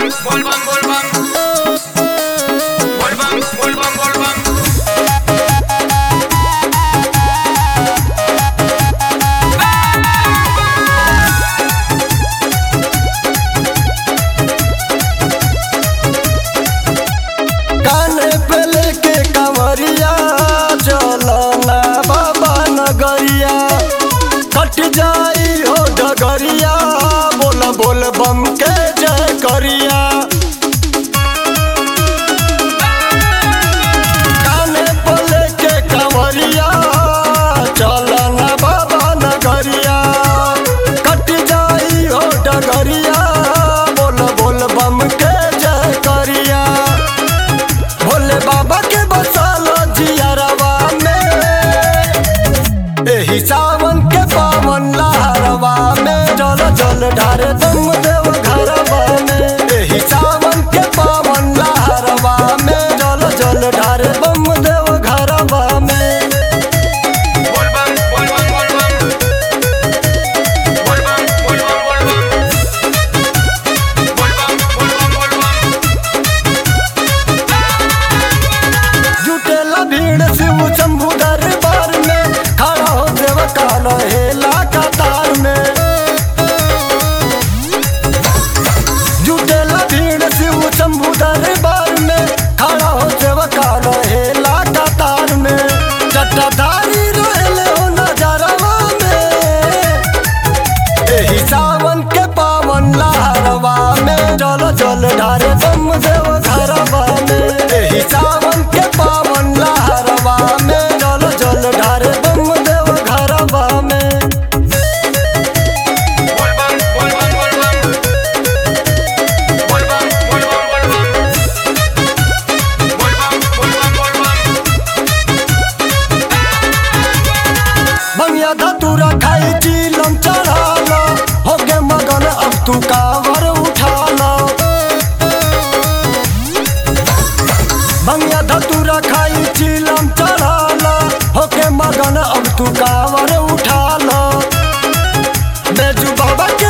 काने पे लेके कंवरिया चलो ना बाबा नगरिया, कट जाई हो डगरिया, बोल बोल बम के जय करिया। काने पे लेके कंवरिया चलो ना बाबा नगरिया, कट जाई हो डगरिया, बोल बोल बम के जय करिया। भोले बाबा के बसालो जियरवा में, एही सावन के पावन लहरवा में, जल जल ढारे दम देव घरवा में। एही सावन के पावन लहरवा में, जल जल ढारे दम देव घरवा में। जुटेला भीड़ शिव शंभु दरबार में, खड़ा हो देव काला हेला कतार में। जुटेला भीड़ शिव शंभु दरबार में, खड़ा हो देव काला हेला कतार में। जटाधारी रहले हो नजरवा में, एही सावन के पावन लहरवा में, चल चल ढारे बम देव घरवा में। एही सावन के पावन लहरवा में, चल चल ढारे बम देव घरवा में। भंगिया धतूरा खाई चीलम चढ़ाला, होगे मगन अब तू कांवर उठाला। भंगिया धतूरा खाई चीलम चढ़ाला, होगे मगन अब तू कांवर उठाला। बेजू बाबा